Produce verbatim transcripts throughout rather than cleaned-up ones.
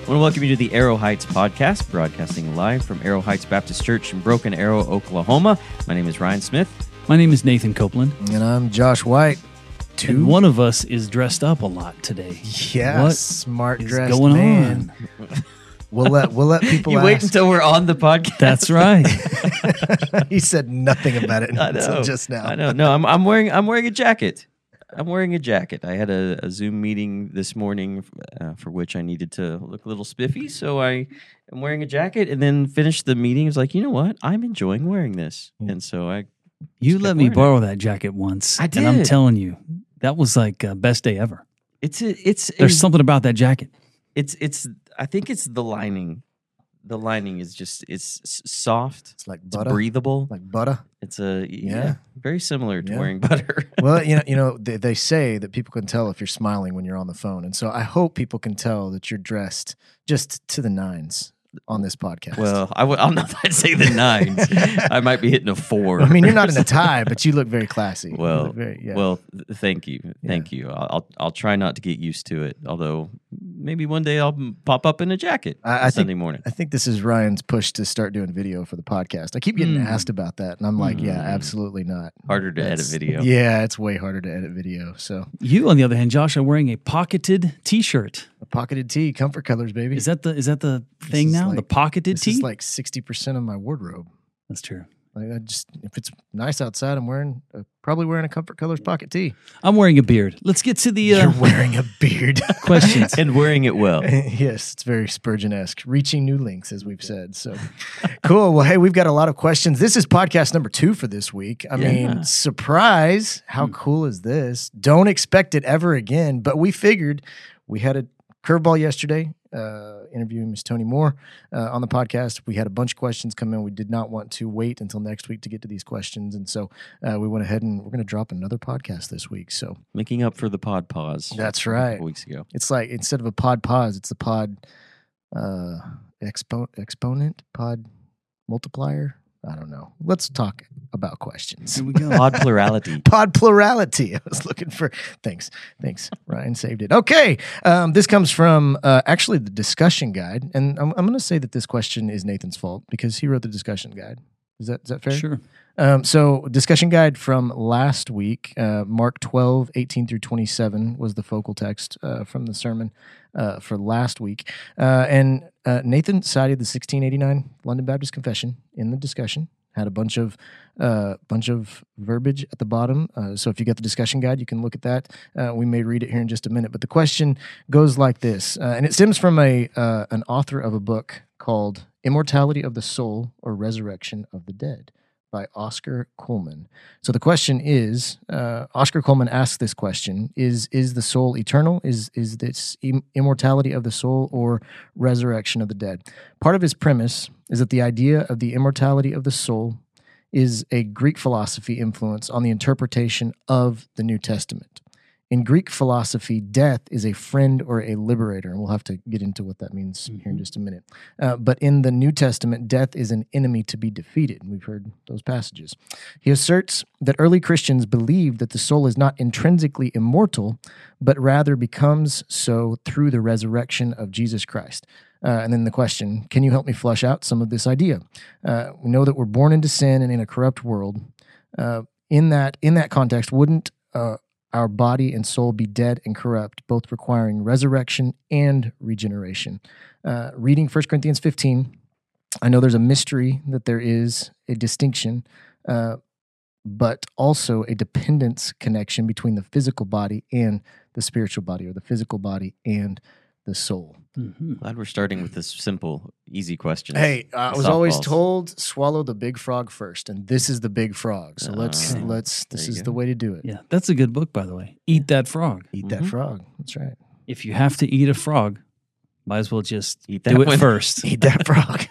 I want to welcome you to the Arrow Heights podcast, broadcasting live from Arrow Heights Baptist Church in Broken Arrow, Oklahoma. My name is Ryan Smith. My name is Nathan Copeland. And I'm Josh White. Two. And one of us is dressed up a lot today. Yeah, what smart is dressed going man. on? We'll let we'll let people. You ask. wait until we're on the podcast. That's right. He said nothing about it I until know. just now. I know. No, I'm I'm wearing I'm wearing a jacket. I'm wearing a jacket. I had a, a Zoom meeting this morning uh, for which I needed to look a little spiffy, so I am wearing a jacket. And then finished the meeting. I was like, you know what? I'm enjoying wearing this, and so I. You kept let me wearing borrow it. that jacket once. I And I'm did. telling you, that was like uh, best day ever. It's a, it's There's a- something about that jacket. It's it's. I think it's the lining. The lining is just it's s- soft. It's like It's butter, breathable. like butter. It's a yeah, Yeah. very similar to Yeah. wearing butter. Well, you know, you know, they, they say that people can tell if you're smiling when you're on the phone, and so I hope people can tell that you're dressed just to the nines on this podcast. Well, I w- I'll not say the nines. I might be hitting a four. I mean, you're not in a tie, but you look very classy. You Well, look very, yeah. well, th- thank you, thank you. I'll I'll- I'll try not to get used to it. Although maybe one day I'll m- pop up in a jacket I- I on think- Sunday morning. I think this is Ryan's push to start doing video for the podcast. I keep getting Hmm. asked about that, and I'm like, yeah, Hmm. absolutely not. Harder to edit That's- video. Yeah, it's way harder to edit video. So You, on the other hand, Josh, are wearing a pocketed T-shirt. a pocketed tee, comfort colors, baby. Is that the is that the thing is now? like- the pocketed this tee? is like sixty percent of my wardrobe. That's true. Like I just, if it's nice outside, I'm wearing uh, probably wearing a comfort colors pocket tee. I'm wearing a beard. Let's get to the uh, You're wearing a beard. questions. And wearing it well. Yes, it's very Spurgeon-esque, reaching new lengths, as we've said. So cool. Well, hey, we've got a lot of questions. This is podcast number two for this week. I Yeah. mean, surprise. How Hmm. cool is this? Don't expect it ever again. But we figured we had a curveball yesterday, uh, interviewing Miss Tony Moore uh, on the podcast. We had a bunch of questions come in. We did not want to wait until next week to get to these questions. And so uh, we went ahead and we're going to drop another podcast this week. So Making up for the pod pause. That's from a right. couple weeks ago. it's like instead of a pod pause, it's the pod uh, expo- exponent, pod multiplier. I don't know. Let's talk about questions. Here we go. Pod plurality. Pod plurality. I was looking for. Thanks. Thanks. Ryan saved it. Okay. Um, this comes from uh, actually the discussion guide. And I'm, I'm going to say that this question is Nathan's fault because he wrote the discussion guide. Is that, is that fair? Sure. Um, so discussion guide from last week, uh, Mark twelve, eighteen through twenty-seven was the focal text uh, from the sermon uh, for last week. Uh, and uh, Nathan cited the sixteen eighty-nine London Baptist Confession in the discussion, had a bunch of uh, bunch of verbiage at the bottom. Uh, so if you got the discussion guide, you can look at that. Uh, we may read it here in just a minute. But the question goes like this, uh, and it stems from a uh, an author of a book called Immortality of the Soul or Resurrection of the Dead by Oscar Coleman. So the question is, uh, Oscar Coleman asks this question, is is the soul eternal? Is is this im- immortality of the soul or resurrection of the dead? Part of his premise is that the idea of the immortality of the soul is a Greek philosophy influence on the interpretation of the New Testament. In Greek philosophy, death is a friend or a liberator, and we'll have to get into what that means here in just a minute. Uh, but in the New Testament, death is an enemy to be defeated. We've heard those passages. He asserts that early Christians believed that the soul is not intrinsically immortal, but rather becomes so through the resurrection of Jesus Christ. Uh, and then the question, can you help me flush out some of this idea? Uh, we know that we're born into sin and in a corrupt world. Uh, in that in that context, wouldn't uh, our body and soul be dead and corrupt, both requiring resurrection and regeneration? Uh, reading First Corinthians fifteen, I know there's a mystery that there is a distinction, uh, but also a dependence connection between the physical body and the spiritual body, or the physical body and the soul. Mhm. Glad we're starting with this simple, easy question. Hey, I was always Softballs. told swallow the big frog first, and this is the big frog. So let's Ah, let's. there This you is go. the way to do it. Yeah, that's a good book, by the way. Eat that frog. Eat Mhm. that frog. That's right. If you have to eat a frog, might as well just Eat that do it one. first. Eat that frog.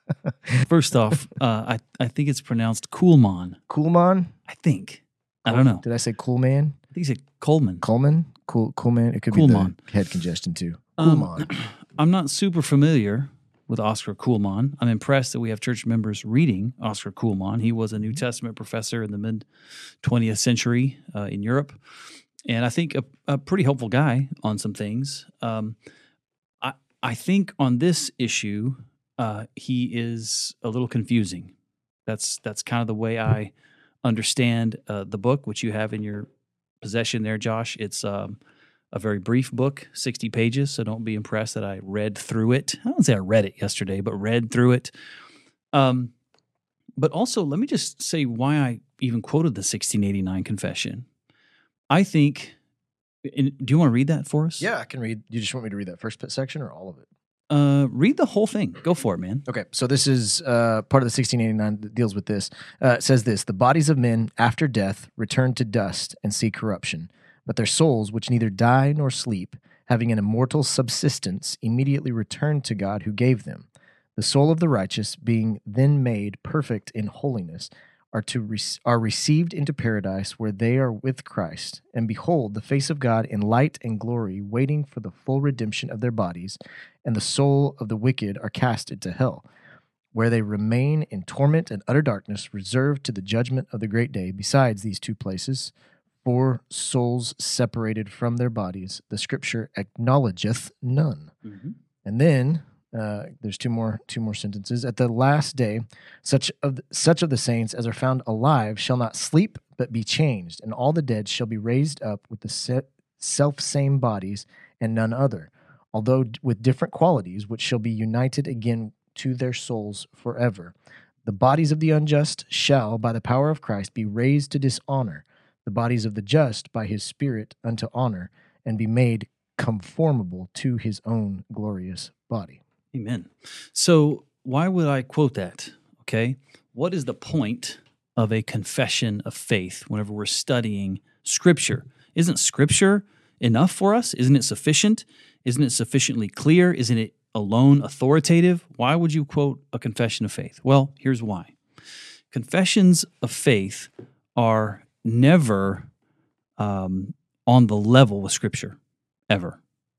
First off, uh, I I think it's pronounced Coolman. Coolman. I think. I don't know. Did I say cool man? I think he said Coleman. Coleman. Cool. Cool man. It could Coolman. be the head congestion too. Um, Coolman. I'm not super familiar with Oscar Kuhlman. I'm impressed that we have church members reading Oscar Kuhlman. He was a New Testament professor in the mid twentieth century uh, in Europe, and I think a, a pretty helpful guy on some things. Um, I, I think on this issue, uh, he is a little confusing. That's that's kind of the way I understand uh, the book, which you have in your possession there, Josh. It's um, a very brief book, sixty pages, so don't be impressed that I read through it. I don't say I read it yesterday, but read through it. Um, but also, let me just say why I even quoted the sixteen eighty-nine Confession. I think, and do you want to read that for us? Yeah, I can read. You just want me to read that first section or all of it? Uh, read the whole thing. Go for it, man. Okay, so this is uh, part of the sixteen eighty-nine that deals with this. Uh, it says this: the bodies of men after death return to dust and see corruption, but their souls, which neither die nor sleep, having an immortal subsistence, immediately return to God who gave them. The soul of the righteous, being then made perfect in holiness, are to re- are received into paradise, where they are with Christ. And behold, the face of God in light and glory, waiting for the full redemption of their bodies. And the soul of the wicked are cast into hell, where they remain in torment and utter darkness, reserved to the judgment of the great day. Besides these two places, for souls separated from their bodies, the Scripture acknowledgeth none. Mm-hmm. And then uh, there's two more two more sentences. At the last day, such of the, such of the saints as are found alive shall not sleep, but be changed, and all the dead shall be raised up with the se- self same bodies, and none other, although d- with different qualities, which shall be united again to their souls forever. The bodies of the unjust shall, by the power of Christ, be raised to dishonor, the bodies of the just by his Spirit unto honor, and be made conformable to his own glorious body. Amen. So why would I quote that? Okay. What is the point of a confession of faith whenever we're studying Scripture? Isn't Scripture enough for us? Isn't it sufficient? Isn't it sufficiently clear? Isn't it alone authoritative? Why would you quote a confession of faith? Well, here's why. Confessions of faith are never um, on the level with Scripture, ever.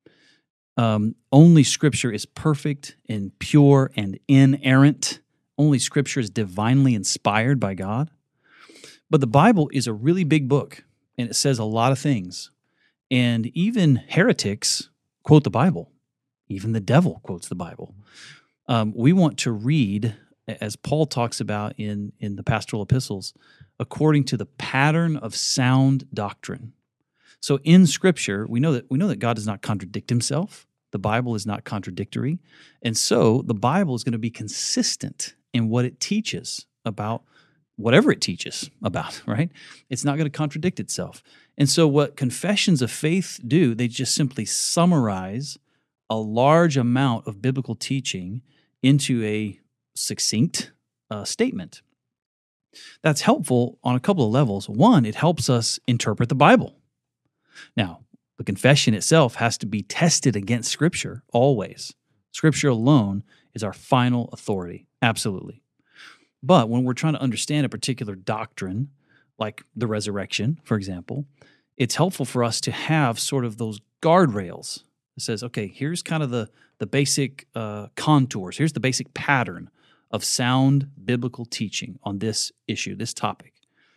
Um, only Scripture is perfect and pure and inerrant. Only Scripture is divinely inspired by God. But the Bible is a really big book, and it says a lot of things. And even heretics quote the Bible. Even the devil quotes the Bible. Um, we want to read, as Paul talks about in, in the pastoral epistles, according to the pattern of sound doctrine. So in Scripture, we know that we know that God does not contradict himself. The Bible is not contradictory. And so the Bible is going to be consistent in what it teaches about whatever it teaches about, right? It's not going to contradict itself. And so what confessions of faith do, they just simply summarize a large amount of biblical teaching into a succinct uh, statement. That's helpful on a couple of levels. One, it helps us interpret the Bible. Now, the confession itself has to be tested against Scripture always. Scripture alone is our final authority, absolutely. But when we're trying to understand a particular doctrine, like the resurrection, for example, it's helpful for us to have sort of those guardrails. It says, okay, here's kind of the, the basic uh, contours. Here's the basic pattern of sound biblical teaching on this issue, this topic.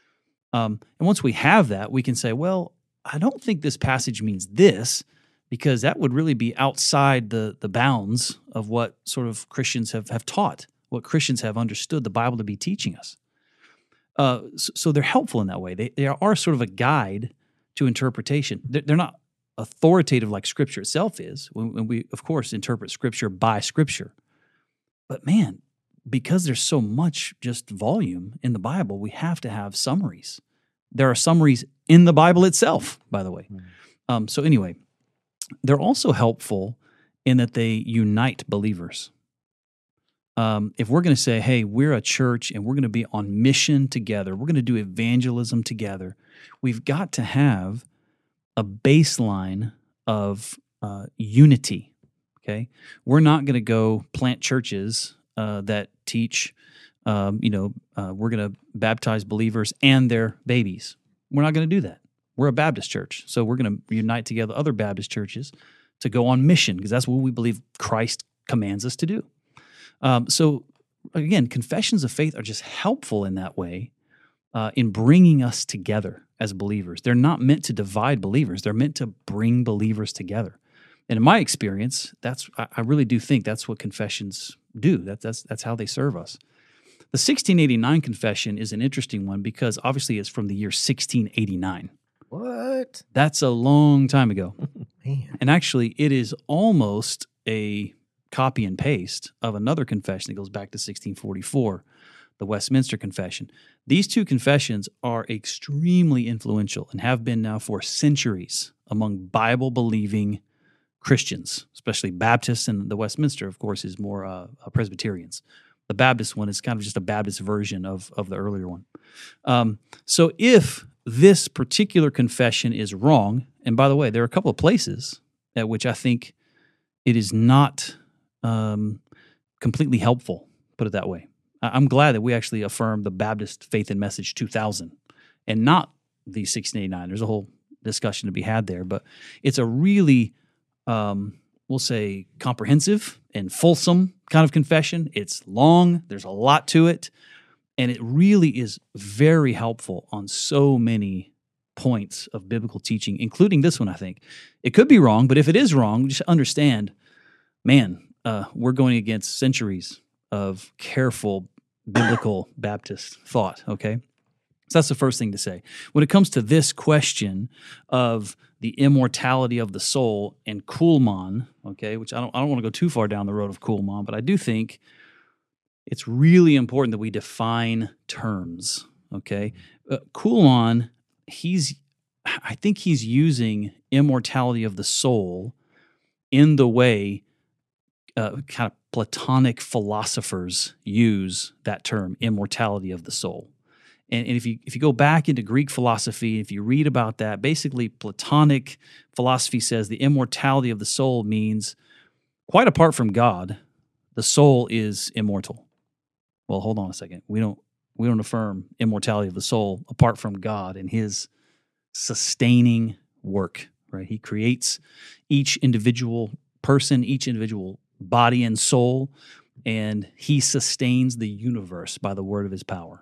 Um, and once we have that, we can say, well, I don't think this passage means this, because that would really be outside the, the bounds of what sort of Christians have, have taught, what Christians have understood the Bible to be teaching us. Uh, so, so they're helpful in that way. They, they are sort of a guide to interpretation. They're, they're not authoritative like Scripture itself is, when, when we, of course, interpret Scripture by Scripture. But man, because there's so much just volume in the Bible, we have to have summaries. There are summaries in the Bible itself, by the way. Mm. Um, so anyway, they're also helpful in that they unite believers. Um, if we're going to say, hey, we're a church and we're going to be on mission together, we're going to do evangelism together, we've got to have a baseline of uh, unity, okay? We're not going to go plant churches uh, that teach, um, you know, uh, we're going to baptize believers and their babies. We're not going to do that. We're a Baptist church, so we're going to unite together other Baptist churches to go on mission, because that's what we believe Christ commands us to do. Um, so, again, confessions of faith are just helpful in that way, uh, in bringing us together as believers. They're not meant to divide believers. They're meant to bring believers together. And in my experience, that's I I really do think that's what confessions do. That, that's that's how they serve us. The sixteen eighty-nine confession is an interesting one because obviously it's from the year sixteen eighty-nine. What? That's a long time ago. Man. And actually, it is almost a copy and paste of another confession that goes back to sixteen forty-four, the Westminster Confession. These two confessions are extremely influential and have been now for centuries among Bible-believing Christians, especially Baptists, and the Westminster, of course, is more uh, Presbyterians. The Baptist one is kind of just a Baptist version of, of the earlier one. Um, so if this particular confession is wrong, and by the way, there are a couple of places at which I think it is not um, completely helpful, put it that way. I- I'm glad that we actually affirm the Baptist Faith and Message two thousand and not the sixteen eighty-nine. There's a whole discussion to be had there, but it's a really, um, we'll say, comprehensive and fulsome kind of confession. It's long, there's a lot to it, and it really is very helpful on so many points of biblical teaching, including this one, I think. It could be wrong, but if it is wrong, just understand, man, uh, we're going against centuries of careful biblical Baptist thought, okay? So that's the first thing to say. When it comes to this question of the immortality of the soul and Kuhlmann, okay, which I don't, I don't want to go too far down the road of Kuhlmann, but I do think it's really important that we define terms, okay? Uh, Kuhlmann, he's, I think he's using immortality of the soul in the way uh, kind of Platonic philosophers use that term, immortality of the soul. And, and if you if you go back into Greek philosophy, if you read about that, basically Platonic philosophy says the immortality of the soul means, quite apart from God, the soul is immortal. Well, hold on a second. We don't we don't affirm immortality of the soul apart from God and His sustaining work. Right? He creates each individual person, each individual body and soul, and He sustains the universe by the word of His power.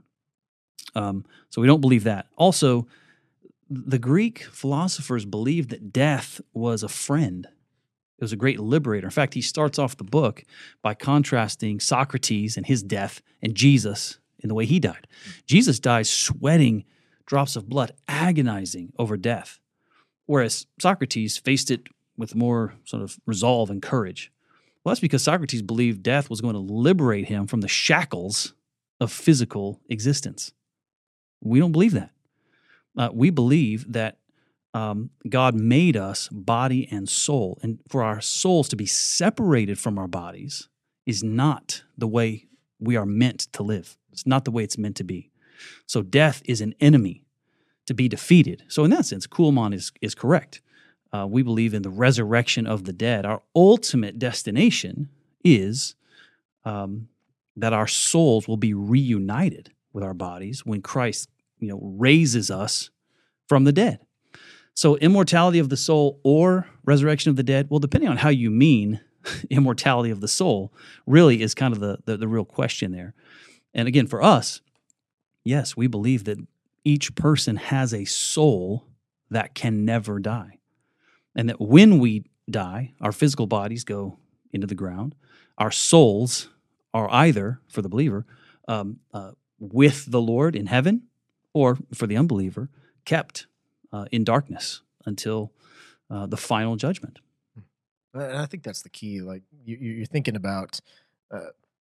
Um, so we don't believe that. Also, the Greek philosophers believed that death was a friend. It was a great liberator. In fact, he starts off the book by contrasting Socrates and his death and Jesus in the way he died. Jesus dies sweating drops of blood, agonizing over death, whereas Socrates faced it with more sort of resolve and courage. Well, that's because Socrates believed death was going to liberate him from the shackles of physical existence. We don't believe that. Uh, we believe that um, God made us body and soul, and for our souls to be separated from our bodies is not the way we are meant to live. It's not the way it's meant to be. So death is an enemy to be defeated. So in that sense, Kuhlmann is, is correct. Uh, we believe in the resurrection of the dead. Our ultimate destination is um, that our souls will be reunited with our bodies when Christ, you know, raises us from the dead. So immortality of the soul or resurrection of the dead, well, depending on how you mean immortality of the soul, really is kind of the, the, the real question there. And again, for us, yes, we believe that each person has a soul that can never die. And that when we die, our physical bodies go into the ground. Our souls are either, for the believer, um, uh, with the Lord in heaven, or for the unbeliever, kept uh, in darkness until uh, the final judgment. And I think that's the key. Like you, you're thinking about, uh,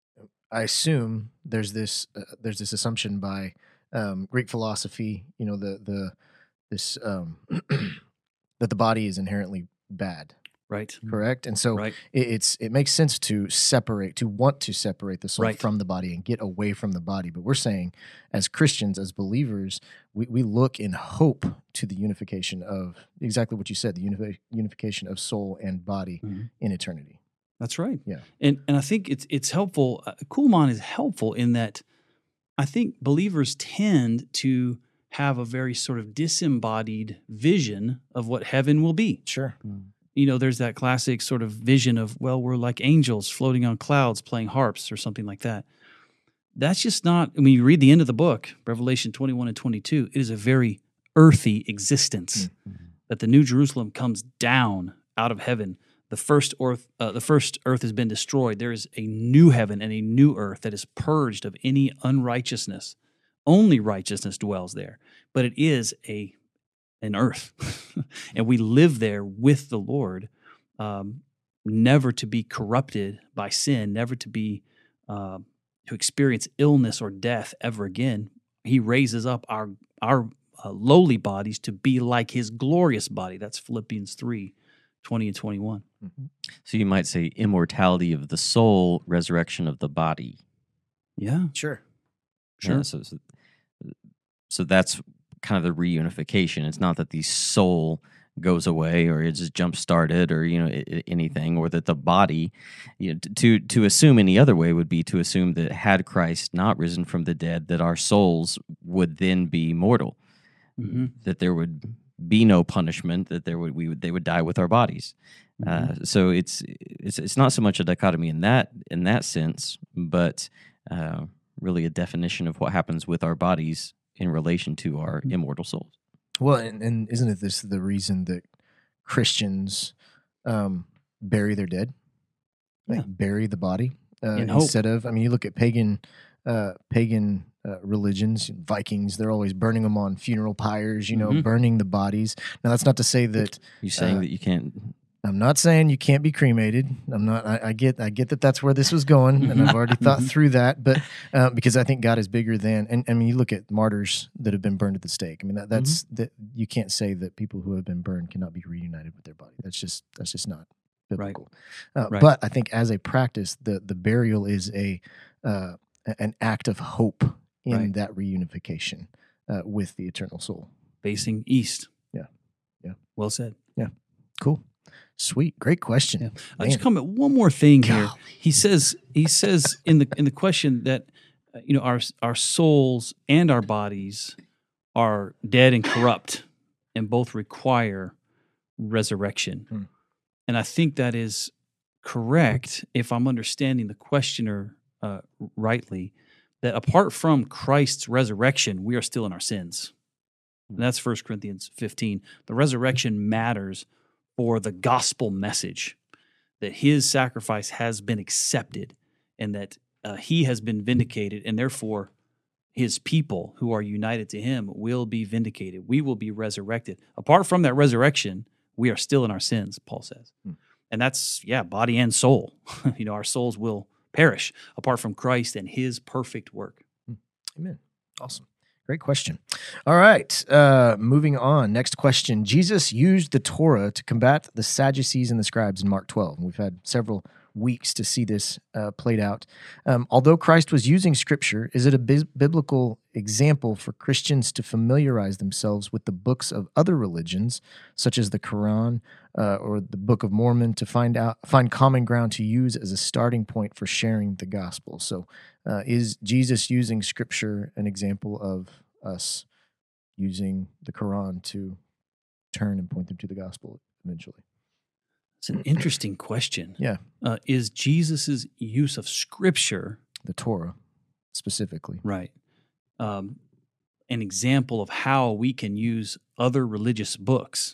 I assume there's this uh, there's this assumption by um, Greek philosophy, you know, the the this um, that the body is inherently bad. Right. Correct. And so Right. it, it's it makes sense to separate, to want to separate the soul Right. from the body and get away from the body. But we're saying, as Christians, as believers, we, we look in hope to the unification of exactly what you said, the unifi- unification of soul and body Mhm. in eternity. That's right. Yeah. And and I think it's it's helpful. Uh, Kuhlmann is helpful in that I think believers tend to have a very sort of disembodied vision of what heaven will be. Sure. You know, there's that classic sort of vision of, well, we're like angels floating on clouds playing harps or something like that. That's just not, when you read the end of the book, Revelation twenty-one and twenty-two, it is a very earthy existence Mm-hmm. that the New Jerusalem comes down out of heaven. the first earth, uh, the first earth has been destroyed. There is a new heaven and a new earth that is purged of any unrighteousness. Only righteousness dwells there, but it is a an earth, and we live there with the Lord, um, never to be corrupted by sin, never to be uh, to experience illness or death ever again. He raises up our our uh, lowly bodies to be like His glorious body. That's Philippians three, twenty and twenty-one. Mhm. So you might say immortality of the soul, resurrection of the body. Yeah, Sure. sure. Yeah, so, so, so that's kind of the reunification. It's not that the soul goes away or it's just jump started or you know I- I- anything, or that the body. You know, to to assume any other way would be to assume that had Christ not risen from the dead, that our souls would then be mortal, hmm that there would be no punishment, that there would we would they would die with our bodies. Uh, so it's it's it's not so much a dichotomy in that in that sense, but uh, really a definition of what happens with our bodies in relation to our immortal souls. Well, and, and isn't it this the reason that Christians um, bury their dead? Like Yeah. bury the body uh, In hope. instead of. I mean, you look at pagan uh, pagan uh, religions, Vikings. They're always burning them on funeral pyres. You know, Mhm. burning the bodies. Now, that's not to say that. You saying Uh, that you can't? I'm not saying you can't be cremated. I'm not. I, I get. I get that that's where this was going, and I've already thought Mhm. through that. But uh, because I think God is bigger than, and I mean, you look at martyrs that have been burned at the stake. I mean, that, that's that you can't say that people who have been burned cannot be reunited with their body. That's just that's just not Right. biblical. Uh, Right. But I think as a practice, the the burial is a uh, a- an act of hope in Right. that reunification uh, with the eternal soul. Facing east. Yeah. Yeah. Well said. Cool, sweet, great question. Yeah. I just Man. comment one more thing here. Golly. He says he says in the in the question that uh, you know our our souls and our bodies are dead and corrupt, and both require resurrection. Hmm. And I think that is correct if I'm understanding the questioner uh, rightly. That apart from Christ's resurrection, we are still in our sins. And that's First Corinthians fifteen. The resurrection matters for the gospel message that His sacrifice has been accepted and that uh, He has been vindicated, and therefore His people who are united to Him will be vindicated. We will be resurrected. Apart from that resurrection, we are still in our sins, Paul says. Hmm. And that's, yeah, body and soul. You know, our souls will perish apart from Christ and His perfect work. Amen. Awesome. Great question. All right. Uh, moving on. Next question. Jesus used the Torah to combat the Sadducees and the scribes in Mark twelve. And we've had several weeks to see this uh, played out. Um, although Christ was using scripture, is it a bi- biblical example for Christians to familiarize themselves with the books of other religions, such as the Quran uh, or the Book of Mormon, to find out find common ground to use as a starting point for sharing the gospel? So, uh, is Jesus using scripture an example of us using the Quran to turn and point them to the gospel eventually? It's an interesting question. Yeah. Uh, is Jesus's use of scripture, The Torah specifically. right, um, an example of how we can use other religious books?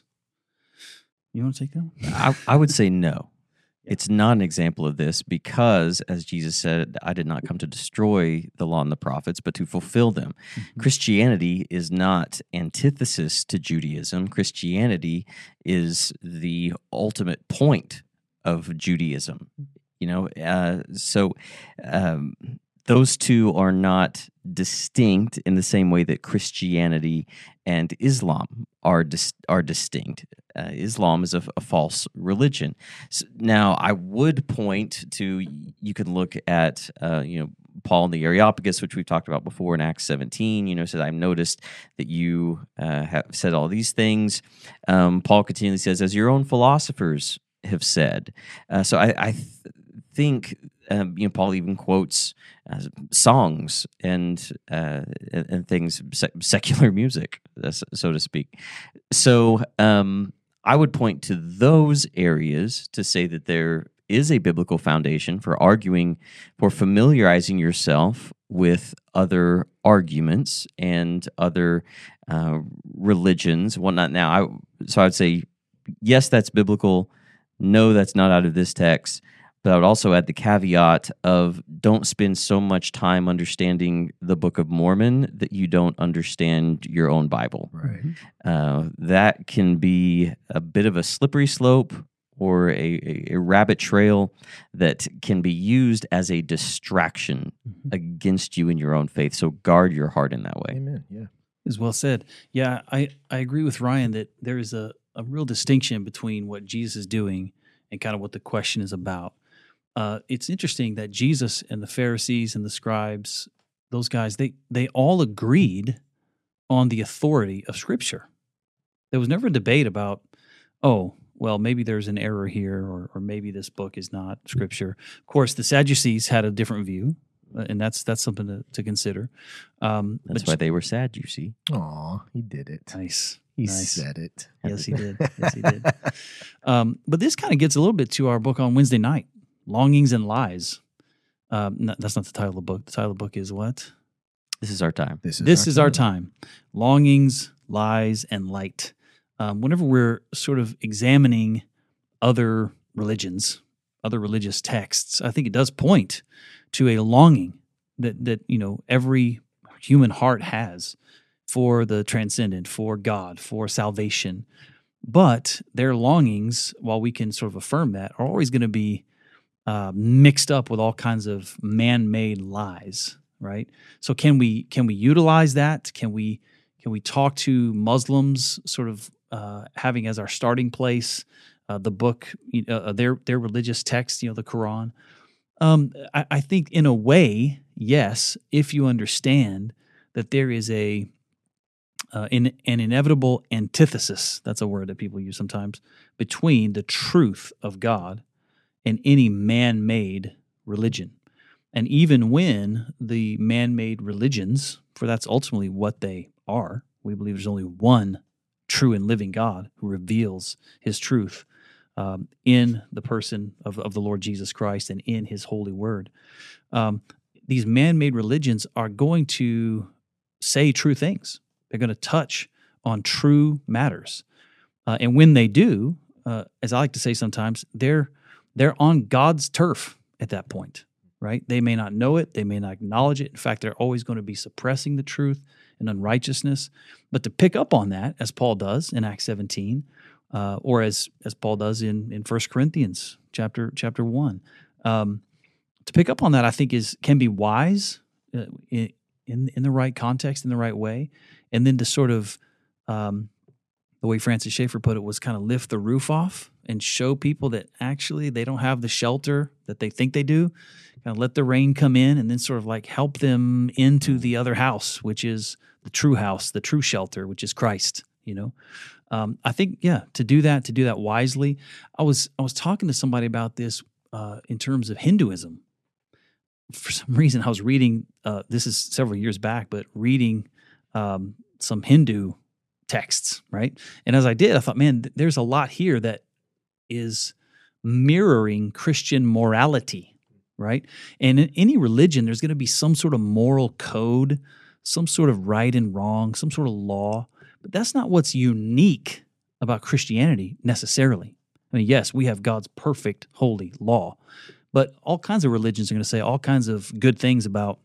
You want to take that one? I, I would say no. It's not an example of this because, as Jesus said, I did not come to destroy the law and the prophets, but to fulfill them. Mhm. Christianity is not antithesis to Judaism. Christianity is the ultimate point of Judaism. You know, uh, so um, those two are not distinct in the same way that Christianity and Islam are dis- are distinct. Uh, Islam is a, a false religion. So now, I would point to, you can look at, uh, you know, Paul and the Areopagus, which we've talked about before in Acts seventeen. You know, said, I've noticed that you uh, have said all these things. Um, Paul continually says, as your own philosophers have said. Uh, so I, I th- think, um, you know, Paul even quotes uh, songs and, uh, and and things, sec- secular music, uh, so to speak. So um, I would point to those areas to say that there is a biblical foundation for arguing, for familiarizing yourself with other arguments and other uh, religions, whatnot. Now, I, so I would say, yes, that's biblical. no, that's not out of this text. But I would also add the caveat of don't spend so much time understanding the Book of Mormon that you don't understand your own Bible. Right. Uh, that can be a bit of a slippery slope or a, a, a rabbit trail that can be used as a distraction Mhm. against you in your own faith. So guard your heart in that way. Amen. Yeah. Is well said. Yeah, I, I agree with Ryan that there is a, a real distinction between what Jesus is doing and kind of what the question is about. Uh, it's interesting that Jesus and the Pharisees and the scribes, those guys, they they all agreed on the authority of Scripture. There was never a debate about, oh, well, maybe there's an error here, or or maybe this book is not Scripture. Of course, the Sadducees had a different view, uh, and that's that's something to, to consider. Um, That's but why they were sad, you see. Aw, he did it. nice. He nice. said it. Yes, he did. Yes, he did. Um, but this kind of gets a little bit to our book on Wednesday night, Longings and Lies. Um, no, that's not the title of the book. The title of the book is what? This is our time. This is, This our, is our time. Longings, Lies, and Light. Um, whenever we're sort of examining other religions, other religious texts, I think it does point to a longing that that you know every human heart has for the transcendent, for God, for salvation. But their longings, while we can sort of affirm that, are always going to be uh, mixed up with all kinds of man-made lies, right? So can we can we utilize that? Can we can we talk to Muslims, sort of uh, having as our starting place uh, the book, uh, their their religious text, you know, the Quran? Um, I, I think in a way, yes, if you understand that there is a uh, in, an inevitable antithesis, that's a word that people use sometimes, between the truth of God and any man-made religion. And even when the man-made religions, for that's ultimately what they are, we believe there's only one true and living God who reveals his truth um, in the person of, of the Lord Jesus Christ and in his holy word. Um, these man-made religions are going to say true things. They're going to touch on true matters. Uh, and when they do, uh, as I like to say sometimes, they're they're on God's turf at that point, right? They may not know it. They may not acknowledge it. In fact, they're always going to be suppressing the truth and unrighteousness. But to pick up on that, as Paul does in Acts seventeen, uh, or as as Paul does in in First Corinthians chapter chapter one, um, to pick up on that, I think is can be wise uh, in, in in the right context, in the right way, and then to sort of um, the way Francis Schaeffer put it was kind of lift the roof off and show people that actually they don't have the shelter that they think they do. Kind of let the rain come in and then sort of like help them into the other house, which is the true house, the true shelter, which is Christ. You know, um, I think yeah, to do that, to do that wisely. I was I was talking to somebody about this uh, in terms of Hinduism. For some reason, I was reading. Uh, this is several years back, but reading um, some Hindu texts, right? And as I did, I thought, man, th- there's a lot here that is mirroring Christian morality, right? And in any religion, there's going to be some sort of moral code, some sort of right and wrong, some sort of law. But that's not what's unique about Christianity necessarily. I mean, yes, we have God's perfect, holy law, but all kinds of religions are going to say all kinds of good things about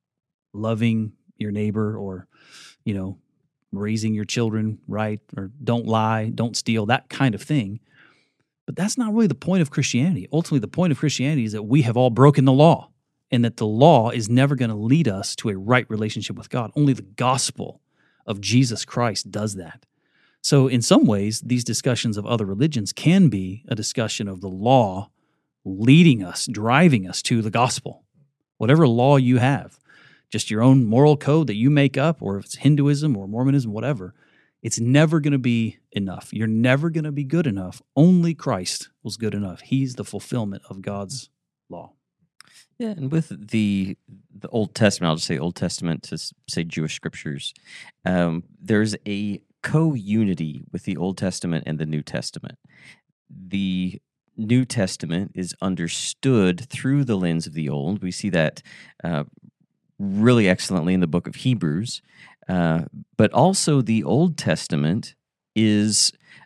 loving your neighbor or, you know, raising your children right, or don't lie, don't steal, that kind of thing. But that's not really the point of Christianity. Ultimately, the point of Christianity is that we have all broken the law and that the law is never going to lead us to a right relationship with God. Only the gospel of Jesus Christ does that. So in some ways, these discussions of other religions can be a discussion of the law leading us, driving us to the gospel. Whatever law you have, just your own moral code that you make up, or if it's Hinduism or Mormonism, whatever, it's never going to be enough. You're never going to be good enough. Only Christ was good enough. He's the fulfillment of God's law. Yeah, and with the the Old Testament, I'll just say Old Testament to s- say Jewish scriptures, um, there's a co-unity with the Old Testament and the New Testament. The New Testament is understood through the lens of the Old. We see that uh, really excellently in the book of Hebrews, uh, but also the Old Testament is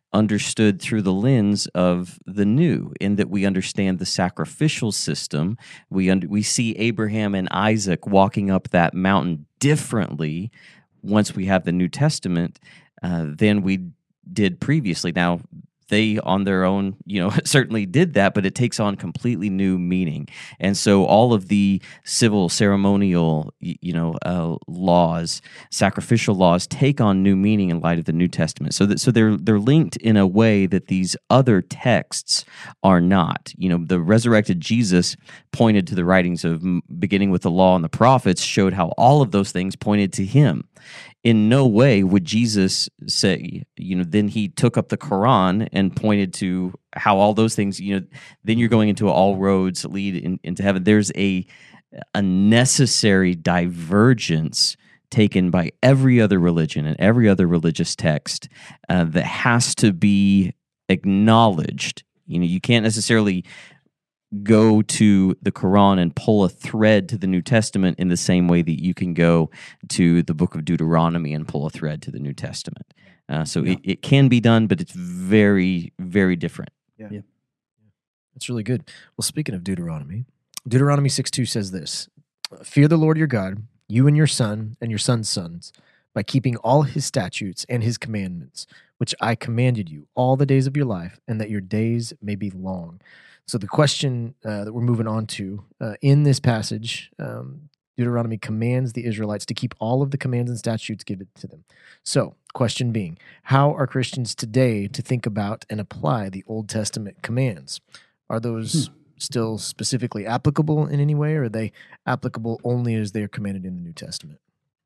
understood through the lens of the new, in that we understand the sacrificial system. We un- we see Abraham and Isaac walking up that mountain differently once we have the New Testament uh, than we did previously. Now, they on their own, you know, certainly did that, but it takes on completely new meaning. And so all of the civil, ceremonial, you know, uh, laws, sacrificial laws, take on new meaning in light of the New Testament. So that so they're they're linked in a way that these other texts are not. You know, the resurrected Jesus pointed to the writings of beginning with the law and the prophets, showed how all of those things pointed to him. In no way would Jesus say, you know, then he took up the Quran and pointed to how all those things, you know, then you're going into all roads lead in, into heaven. There's a a necessary divergence taken by every other religion and every other religious text uh, that has to be acknowledged. You know, you can't necessarily go to the Quran and pull a thread to the New Testament in the same way that you can go to the book of Deuteronomy and pull a thread to the New Testament. Uh, so Yeah. it, it can be done, but it's very, very different. Yeah. Yeah. That's really good. Well, speaking of Deuteronomy, Deuteronomy six two says this: "Fear the Lord your God, you and your son and your son's sons, by keeping all his statutes and his commandments, which I commanded you all the days of your life, and that your days may be long." So the question uh, that we're moving on to uh, in this passage, um, Deuteronomy commands the Israelites to keep all of the commands and statutes given to them. So, question being, how are Christians today to think about and apply the Old Testament commands? Are those still specifically applicable in any way, or are they applicable only as they are commanded in the New Testament?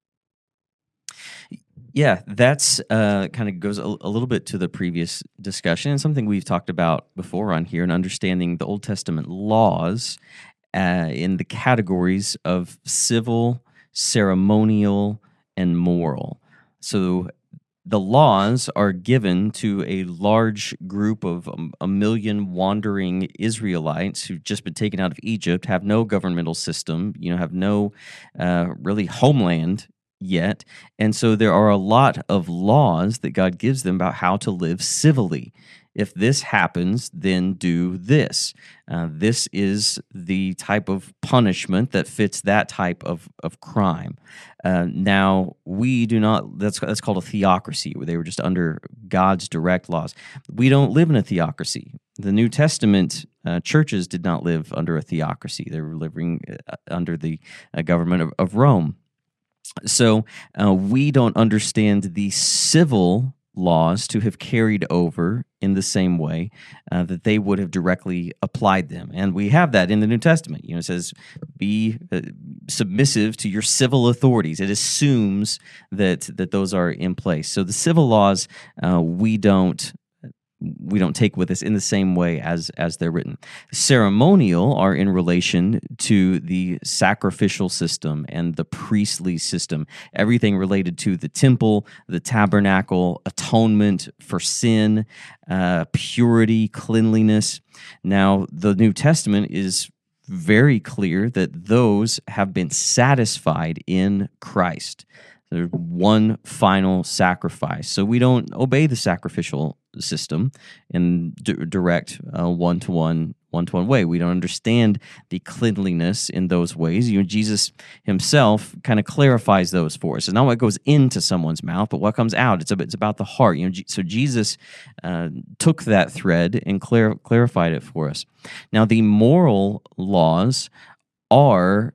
Yeah, that's uh, kind of goes a, a little bit to the previous discussion, and something we've talked about before on here, and understanding the Old Testament laws uh, in the categories of civil, ceremonial, and moral. So the laws are given to a large group of um, a million wandering Israelites who've just been taken out of Egypt, have no governmental system, you know, have no uh, really homeland yet. And so there are a lot of laws that God gives them about how to live civilly. If this happens, then do this. Uh, this is the type of punishment that fits that type of, of crime. Uh, now, we do not, that's, that's called a theocracy, where they were just under God's direct laws. We don't live in a theocracy. The New Testament uh, churches did not live under a theocracy. They were living uh, under the uh, government of, of Rome. So uh, we don't understand the civil laws to have carried over in the same way uh, that they would have directly applied them. And we have that in the New Testament. You know, it says, be uh, submissive to your civil authorities. It assumes that that those are in place. So the civil laws, uh, we don't we don't take with us in the same way as as they're written. Ceremonial are in relation to the sacrificial system and the priestly system, everything related to the temple, the tabernacle, atonement for sin, uh, purity, cleanliness. Now, the New Testament is very clear that those have been satisfied in Christ. There's one final sacrifice. So we don't obey the sacrificial system in d- direct uh, one-to-one, one-to-one way. We don't understand the cleanliness in those ways. You know, Jesus himself kind of clarifies those for us. It's not what goes into someone's mouth, but what comes out. It's about, it's about the heart. You know, G- so Jesus uh, took that thread and clar- clarified it for us. Now, the moral laws are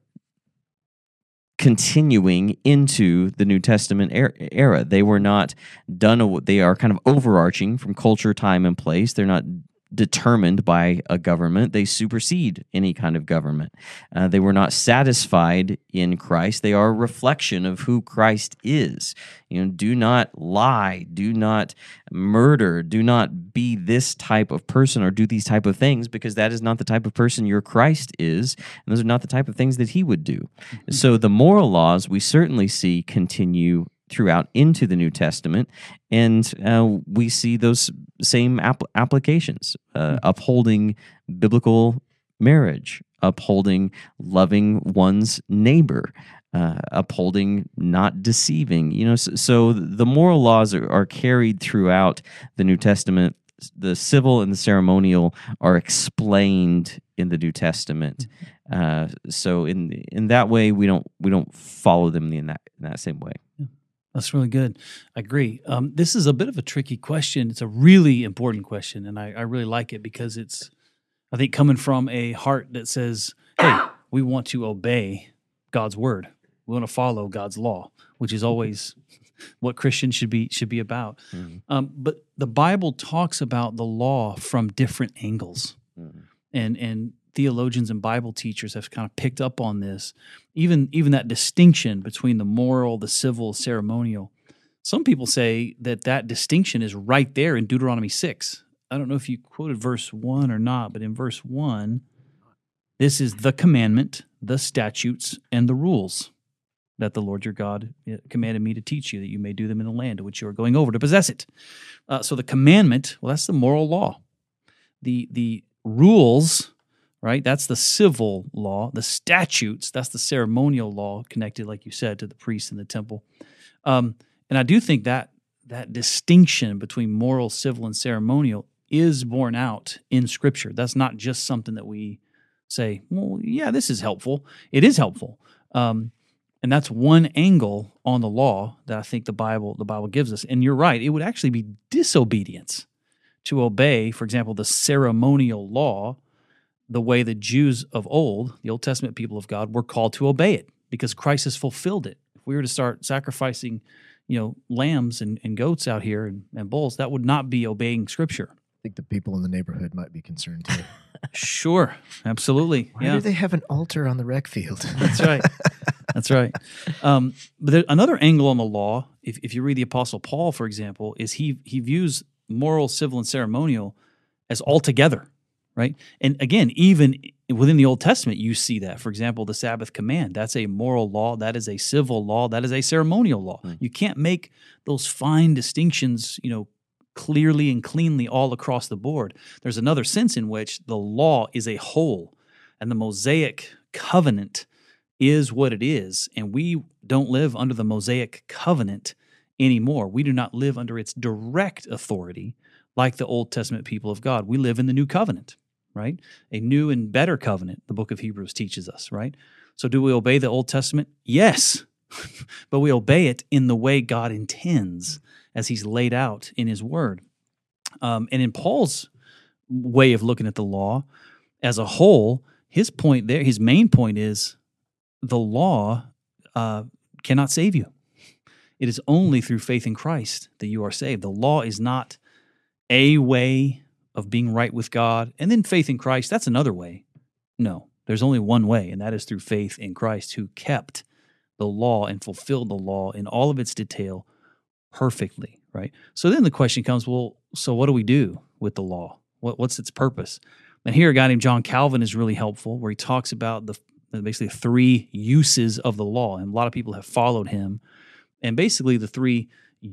continuing into the New Testament era. They were not done, they are kind of overarching from culture, time, and place. They're not determined by a government. They supersede any kind of government. Uh, they were not satisfied in Christ. They are a reflection of who Christ is. You know, do not lie, do not murder, do not be this type of person or do these type of things, because that is not the type of person your Christ is, and those are not the type of things that he would do. Mm-hmm. So the moral laws we certainly see continue throughout into the New Testament, and uh, we see those same ap- applications, uh, mm-hmm. upholding biblical marriage, upholding loving one's neighbor, uh, upholding, not deceiving. You know, so, so the moral laws are, are carried throughout the New Testament. The civil and the ceremonial are explained in the New Testament. Uh, so in in that way, we don't we don't follow them in that in that same way. That's really good. I agree. Um, this is a bit of a tricky question. It's a really important question, and I, I really like it because it's, I think, coming from a heart that says, hey, we want to obey God's word. We want to follow God's law, which is always what Christians should be should be about. Mhm. Um, but the Bible talks about the law from different angles, Mhm. and and theologians and Bible teachers have kind of picked up on this. Even even that distinction between the moral, the civil, ceremonial. Some people say that that distinction is right there in Deuteronomy six. I don't know if you quoted verse one or not, but in verse one, this is the commandment, the statutes, and the rules that the Lord your God commanded me to teach you, that you may do them in the land to which you are going over to possess it. Uh, so the commandment, well, that's the moral law. The the rules, right, that's the civil law. The statutes, that's the ceremonial law connected, like you said, to the priests in the temple. Um, and I do think that that distinction between moral, civil, and ceremonial is borne out in Scripture. That's not just something that we say, well, yeah, this is helpful. It is helpful. Um, and that's one angle on the law that I think the Bible the Bible gives us. And you're right, it would actually be disobedience to obey, for example, the ceremonial law the way the Jews of old, the Old Testament people of God, were called to obey it because Christ has fulfilled it. If we were to start sacrificing, you know, lambs and, and goats out here and, and bulls, that would not be obeying Scripture. I think the people in the neighborhood might be concerned too. Sure, absolutely. Why yeah. do they have an altar on the rec field? That's right. That's right. Um, but there, another angle on the law, if, if you read the Apostle Paul, for example, is he he views moral, civil, and ceremonial as all together, right? And again, even within the Old Testament, you see that. For example, the Sabbath command, that's a moral law, that is a civil law, that is a ceremonial law. Mm. You can't make those fine distinctions, you know, clearly and cleanly all across the board. There's another sense in which the law is a whole, and the Mosaic covenant is what it is, and we don't live under the Mosaic covenant anymore. We do not live under its direct authority like the Old Testament people of God. We live in the new covenant, right? A new and better covenant, the book of Hebrews teaches us, right? So do we obey the Old Testament? Yes, but we obey it in the way God intends as he's laid out in his word. Um, and in Paul's way of looking at the law as a whole, his point there, his main point is the law uh, cannot save you. It is only through faith in Christ that you are saved. The law is not a way of being right with God, and then faith in Christ, that's another way. No, there's only one way, and that is through faith in Christ, who kept the law and fulfilled the law in all of its detail perfectly, right? So then the question comes, well, so what do we do with the law? What, what's its purpose? And here a guy named John Calvin is really helpful, where he talks about the basically three uses of the law, and a lot of people have followed him. And basically the three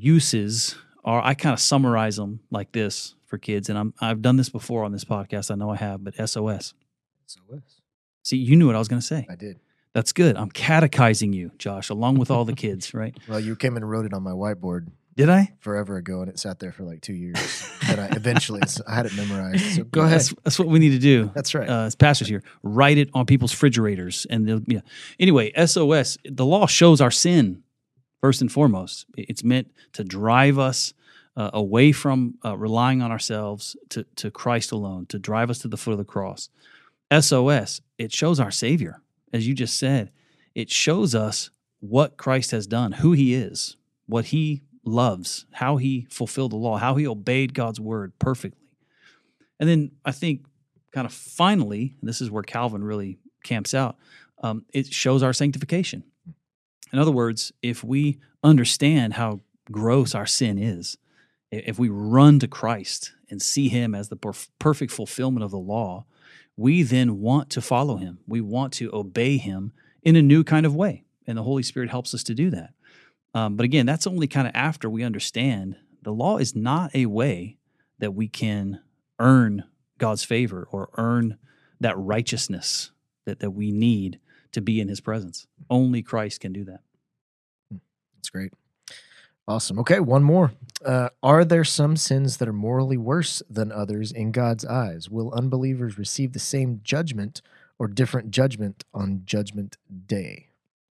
uses are, I kind of summarize them like this for kids, and I'm, I've done this before on this podcast, I know I have, but S O S. S O S. See, you knew what I was going to say. I did. That's good. I'm catechizing you, Josh, along with all the kids, right? Well, you came and wrote it on my whiteboard Did I? forever ago, and it sat there for like two years. And I eventually, it's- I had it memorized. So go ahead. That's, that's what we need to do. That's right. Uh, as pastors here, write it on people's refrigerators, and they'll- yeah. Anyway, S O S. The law shows our sin first and foremost. It's meant to drive us uh, away from uh, relying on ourselves to to Christ alone, to drive us to the foot of the cross. S O S. It shows our Savior, as you just said. It shows us what Christ has done, who He is, what He loves, how He fulfilled the law, how He obeyed God's word perfectly. And then I think kind of finally, and this is where Calvin really camps out, um, it shows our sanctification. In other words, if we understand how gross our sin is, if we run to Christ and see Him as the perf- perfect fulfillment of the law, we then want to follow Him. We want to obey Him in a new kind of way, and the Holy Spirit helps us to do that. Um, but again, that's only kind of after we understand the law is not a way that we can earn God's favor or earn that righteousness that, that we need to be in his presence. Only Christ can do that. That's great. Awesome. Okay, one more. Uh, are there some sins that are morally worse than others in God's eyes? Will unbelievers receive the same judgment or different judgment on Judgment Day?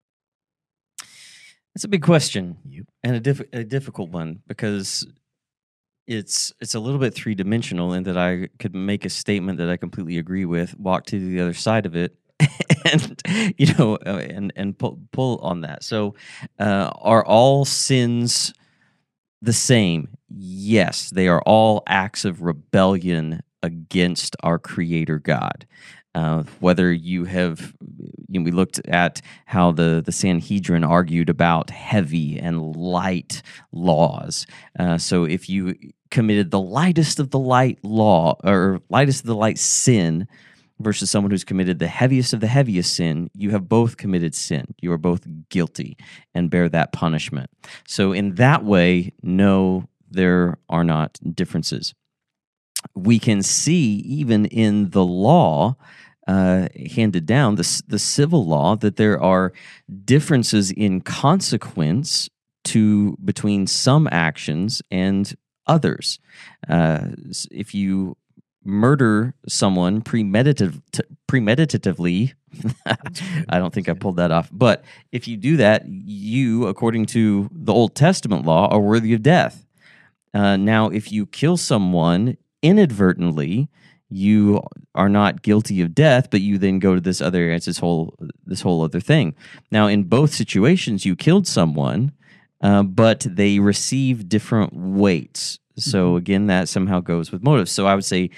That's a big question. Yep. And a, diff- a difficult one, because it's it's a little bit three dimensional in that I could make a statement that I completely agree with, walk to the other side of it, and you know, uh, and and pull pull on that. So, uh, are all sins the same? Yes, they are all acts of rebellion against our Creator God. Uh, whether you have, you know, we looked at how the, the Sanhedrin argued about heavy and light laws. Uh, so if you committed the lightest of the light law, or lightest of the light sin, versus someone who's committed the heaviest of the heaviest sin, you have both committed sin. You are both guilty and bear that punishment. So in that way, no, there are not differences. We can see even in the law uh, handed down, the, the civil law, that there are differences in consequence to between some actions and others. Uh, if you murder someone premeditative, premeditatively, I don't think I pulled that off, but if you do that, you, according to the Old Testament law, are worthy of death. Uh, now, if you kill someone inadvertently, you are not guilty of death, but you then go to this other, it's this whole this whole other thing. Now, in both situations, you killed someone, uh, but they receive different weights. So again, that somehow goes with motive. So I would say,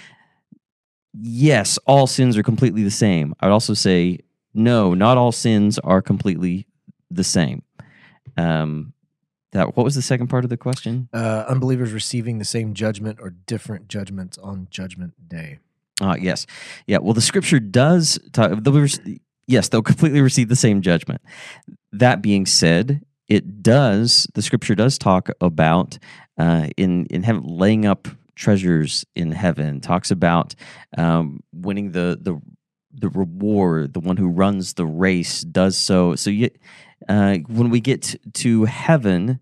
yes, all sins are completely the same. I would also say, no, not all sins are completely the same. Um, that what was the second part of the question? Uh, unbelievers receiving the same judgment or different judgments on Judgment Day. Uh, yes. Yeah, well, the scripture does talk, they'll, yes, they'll completely receive the same judgment. That being said, it does, the scripture does talk about uh, in, in heaven, laying up treasures in heaven, talks about um, winning the, the the reward, the one who runs the race does so. So you, uh, when we get to heaven,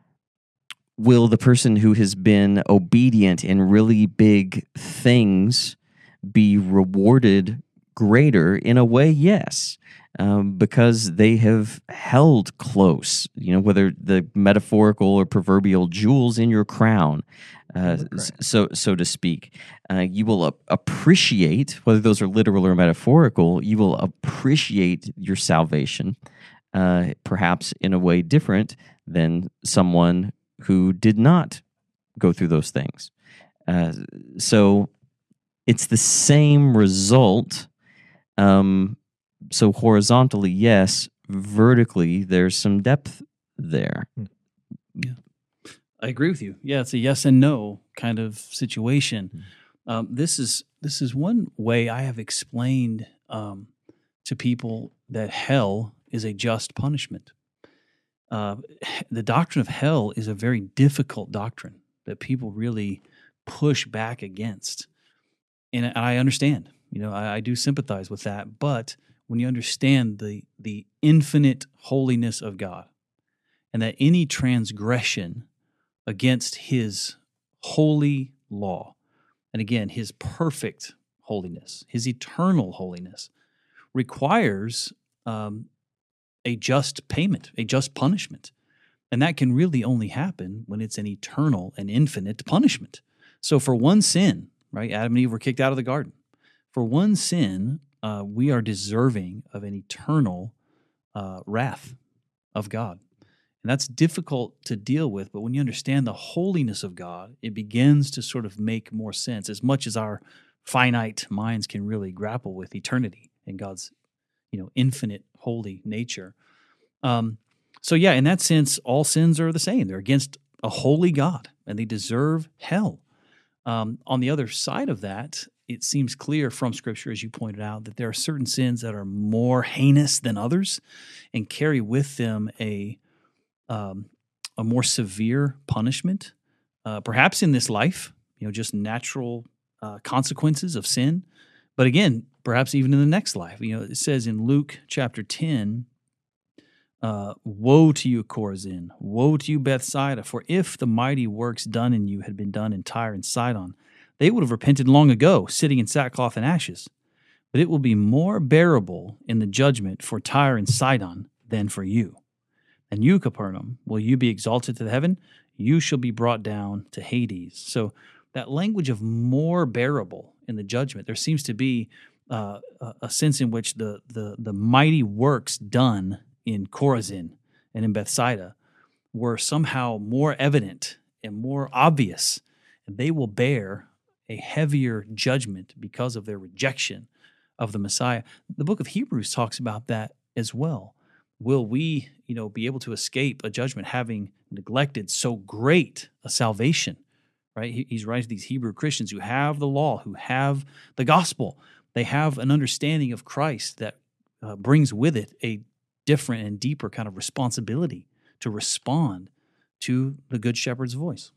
will the person who has been obedient in really big things be rewarded greater? In a way, yes, um, because they have held close, you know, whether the metaphorical or proverbial jewels in your crown, uh, so so to speak. Uh, you will ap- appreciate, whether those are literal or metaphorical, you will appreciate your salvation, uh, perhaps in a way different than someone who did not go through those things. Uh, so it's the same result. Um, so horizontally, yes. Vertically, there's some depth there. Yeah, I agree with you. Yeah, it's a yes and no kind of situation. Um, this is this is one way I have explained um, to people that hell is a just punishment. Uh, the doctrine of hell is a very difficult doctrine that people really push back against. And I understand, you know, I, I do sympathize with that. But when you understand the the infinite holiness of God, and that any transgression against his holy law, and again, his perfect holiness, his eternal holiness, requires um, a just payment, a just punishment. And that can really only happen when it's an eternal and infinite punishment. So for one sin, right, Adam and Eve were kicked out of the garden. For one sin, uh, we are deserving of an eternal uh, wrath of God. And that's difficult to deal with, but when you understand the holiness of God, it begins to sort of make more sense, as much as our finite minds can really grapple with eternity and God's, you know, infinite holy nature. Um, so yeah, in that sense, all sins are the same. They're against a holy God, and they deserve hell. Um, on the other side of that, it seems clear from Scripture, as you pointed out, that there are certain sins that are more heinous than others and carry with them a um, a more severe punishment, uh, perhaps in this life, you know, just natural uh, consequences of sin. But again, perhaps even in the next life. You know, it says in Luke chapter ten, uh, woe to you, Chorazin, woe to you, Bethsaida, for if the mighty works done in you had been done in Tyre and Sidon, they would have repented long ago, sitting in sackcloth and ashes. But it will be more bearable in the judgment for Tyre and Sidon than for you. And you, Capernaum, will you be exalted to the heaven? You shall be brought down to Hades. So that language of more bearable in the judgment, there seems to be uh, a, a sense in which the, the the mighty works done in Chorazin and in Bethsaida were somehow more evident and more obvious, and they will bear a heavier judgment because of their rejection of the Messiah. The book of Hebrews talks about that as well. Will we, you know, be able to escape a judgment having neglected so great a salvation? Right? He, he's writing to these Hebrew Christians who have the law, who have the gospel. They have an understanding of Christ that uh, brings with it a different and deeper kind of responsibility to respond to the Good Shepherd's voice.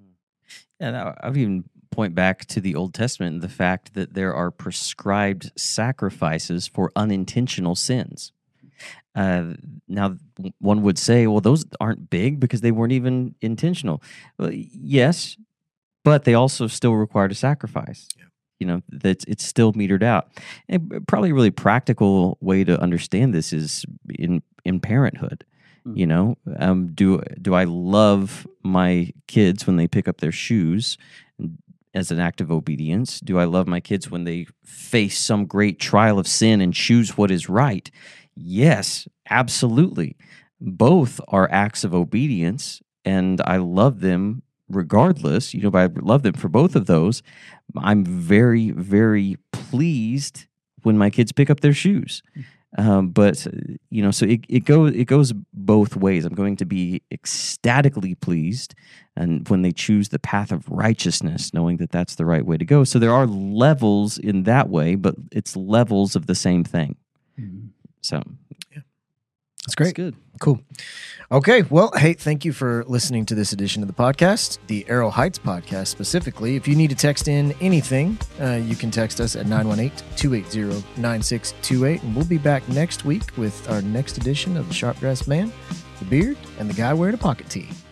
And I I would even point back to the Old Testament and the fact that there are prescribed sacrifices for unintentional sins. Uh, now, one would say, well, those aren't big because they weren't even intentional. Well, yes, but they also still required a sacrifice. Yeah. You know, that it's still metered out. And probably a really practical way to understand this is in in parenthood. Mm. You know, um, do do I love my kids when they pick up their shoes as an act of obedience? Do I love my kids when they face some great trial of sin and choose what is right? Yes, absolutely. Both are acts of obedience, and I love them regardless. You know, but I love them for both of those. I'm very, very pleased when my kids pick up their shoes. Um, but you know, so it, it goes it goes both ways. I'm going to be ecstatically pleased, and when they choose the path of righteousness, knowing that that's the right way to go. So there are levels in that way, but it's levels of the same thing. Mm-hmm. So That's great. That's good. Cool. Okay. Well, hey, thank you for listening to this edition of the podcast, the Arrow Heights podcast specifically. If you need to text in anything, uh, you can text us at nine one eight, two eight zero, nine six two eight. And we'll be back next week with our next edition of The Sharp Dressed Man, The Beard, and the Guy Wearing a Pocket Tee.